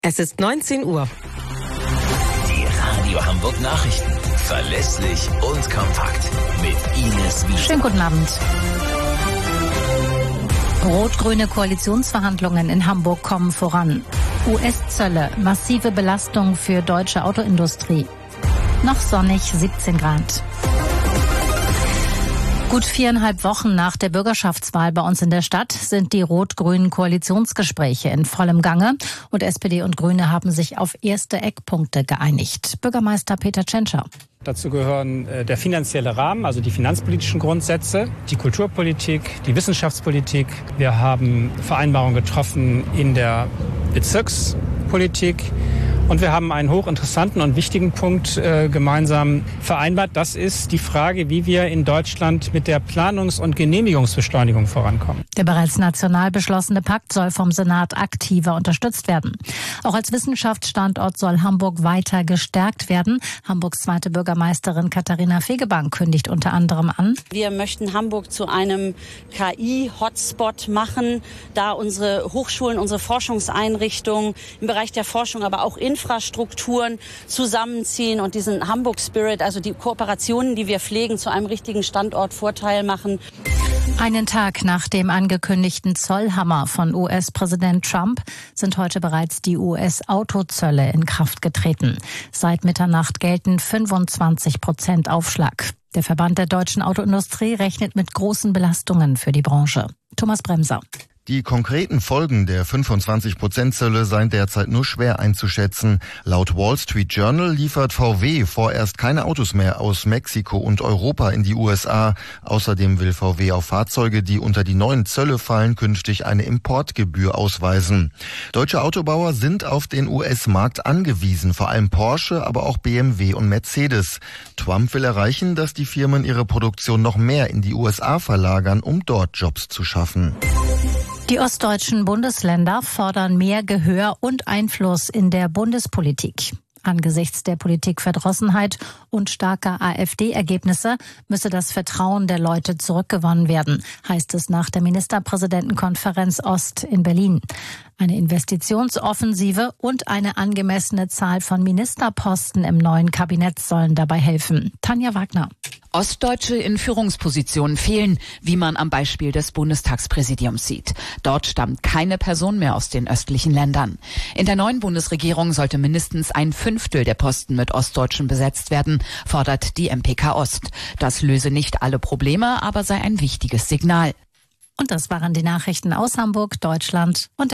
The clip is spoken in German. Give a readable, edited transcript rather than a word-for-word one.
Es ist 19 Uhr. Die Radio Hamburg Nachrichten. Verlässlich und kompakt. Mit Ines Wiese. Schönen guten Abend. Rot-grüne Koalitionsverhandlungen in Hamburg kommen voran. US-Zölle, massive Belastung für deutsche Autoindustrie. Noch sonnig, 17 Grad. Gut 4,5 Wochen nach der Bürgerschaftswahl bei uns in der Stadt sind die rot-grünen Koalitionsgespräche in vollem Gange und SPD und Grüne haben sich auf erste Eckpunkte geeinigt. Bürgermeister Peter Tschentscher. Dazu gehören der finanzielle Rahmen, also die finanzpolitischen Grundsätze, die Kulturpolitik, die Wissenschaftspolitik. Wir haben Vereinbarungen getroffen in der Bezirkspolitik. Und wir haben einen hochinteressanten und wichtigen Punkt gemeinsam vereinbart. Das ist die Frage, wie wir in Deutschland mit der Planungs- und Genehmigungsbeschleunigung vorankommen. Der bereits national beschlossene Pakt soll vom Senat aktiver unterstützt werden. Auch als Wissenschaftsstandort soll Hamburg weiter gestärkt werden. Hamburgs zweite Bürgermeisterin Katharina Fegebank kündigt unter anderem an: Wir möchten Hamburg zu einem KI-Hotspot machen, da unsere Hochschulen, unsere Forschungseinrichtungen im Bereich der Forschung, aber auch Infrastrukturen zusammenziehen und diesen Hamburg-Spirit, also die Kooperationen, die wir pflegen, zu einem richtigen Standortvorteil machen. Einen Tag nach dem angekündigten Zollhammer von US-Präsident Trump sind heute bereits die US-Autozölle in Kraft getreten. Seit Mitternacht gelten 25% Aufschlag. Der Verband der deutschen Autoindustrie rechnet mit großen Belastungen für die Branche. Thomas Bremser. Die konkreten Folgen der 25% Zölle seien derzeit nur schwer einzuschätzen. Laut Wall Street Journal liefert VW vorerst keine Autos mehr aus Mexiko und Europa in die USA. Außerdem will VW auf Fahrzeuge, die unter die neuen Zölle fallen, künftig eine Importgebühr ausweisen. Deutsche Autobauer sind auf den US-Markt angewiesen, vor allem Porsche, aber auch BMW und Mercedes. Trump will erreichen, dass die Firmen ihre Produktion noch mehr in die USA verlagern, um dort Jobs zu schaffen. Die ostdeutschen Bundesländer fordern mehr Gehör und Einfluss in der Bundespolitik. Angesichts der Politikverdrossenheit und starker AfD-Ergebnisse müsse das Vertrauen der Leute zurückgewonnen werden, heißt es nach der Ministerpräsidentenkonferenz Ost in Berlin. Eine Investitionsoffensive und eine angemessene Zahl von Ministerposten im neuen Kabinett sollen dabei helfen. Tanja Wagner. Ostdeutsche in Führungspositionen fehlen, wie man am Beispiel des Bundestagspräsidiums sieht. Dort stammt keine Person mehr aus den östlichen Ländern. In der neuen Bundesregierung sollte mindestens 1/5 der Posten mit Ostdeutschen besetzt werden, fordert die MPK Ost. Das löse nicht alle Probleme, aber sei ein wichtiges Signal. Und das waren die Nachrichten aus Hamburg, Deutschland und